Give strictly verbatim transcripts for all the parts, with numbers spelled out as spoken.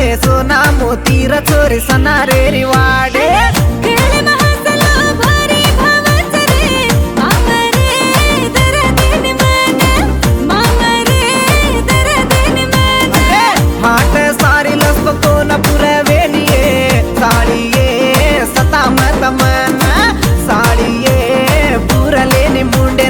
गोलाले सोना मोतीर चोरी सनारेरी वाडे हाट सारी लस्को कोन पुरवेलिये साड़िये सता मत मन साड़िये पुरलेनी मुंडे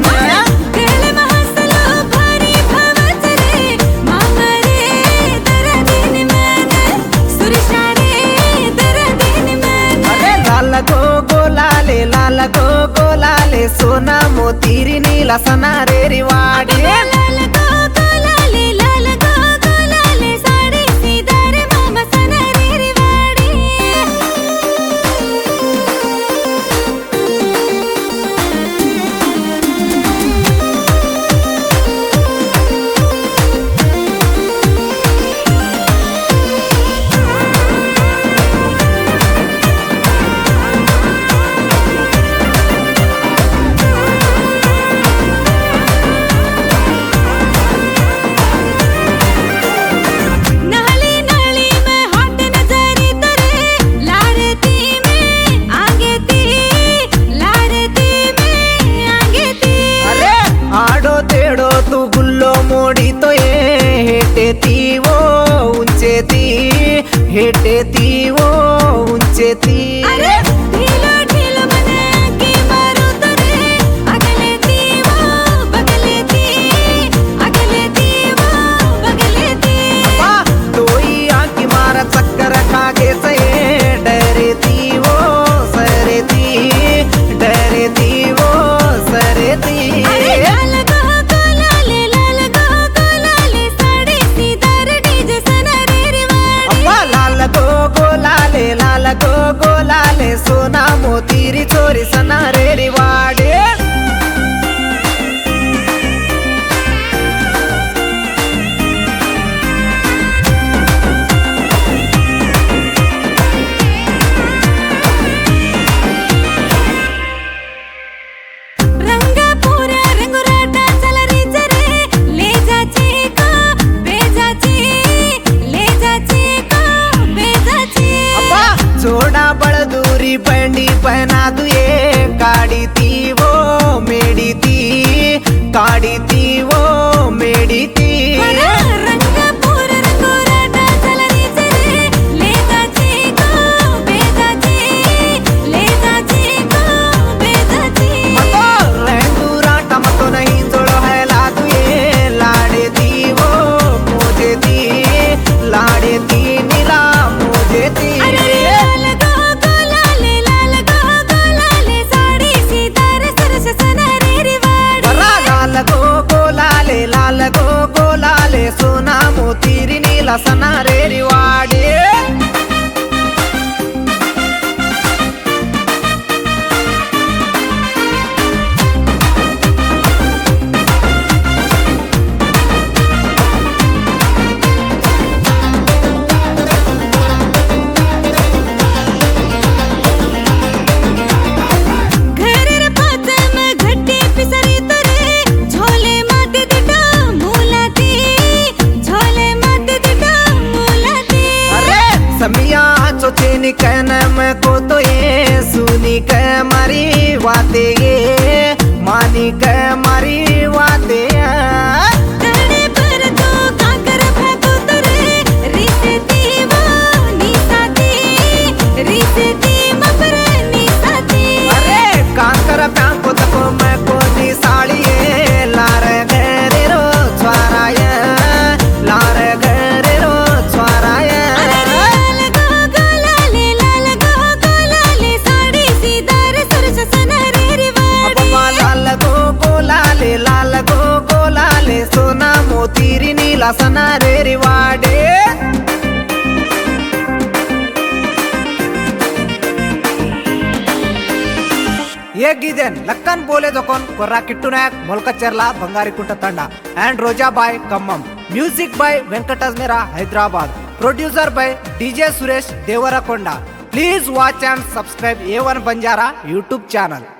गो गोलाले लाल गो गोलाले सोना मोतीरी नीला सनारेरी वाडे तू गुल्लो मोड़ी तो ये हेटेती वो ऊंचेती हेटेती वो ऊंचेती तो ही आंकी मारा चक्कर खागे से डरेती वो सरेती डरेती वो सरेती गोलाले लाल गो गोलाले सोना मोतीरी चोरी सनारेरी वाडे जोड़ा बड़दूरी बंडी पहना दुए काड़ी थी वो मेड़ी थी काड़ी थी वो मेड़ी थी लाल गो गोलाले सोना मोतीरी नीला सनारेरी वाडे चोचेनी कहना मैं को तो ये सुनी कह मारी वाते ये मानी कह मारी वाते अरे कांकर प्यां को तको मैं को नी साड़ी लार गरे रो छवाराय लार गरे रो छवाराय लाल गो गोलाले सोना मोतीरी नीला सनारेरी वाडे ये गीदेन लक्कन बोले दोकोन कोर्रा किट्टू नायक मोलकचेर्ला बंगारीकुंट तंड and Roja by Khammam. Music by Venkatesmera Hyderabad. Producer by D J Suresh Devarakonda. Please watch and subscribe A one Banjara YouTube channel.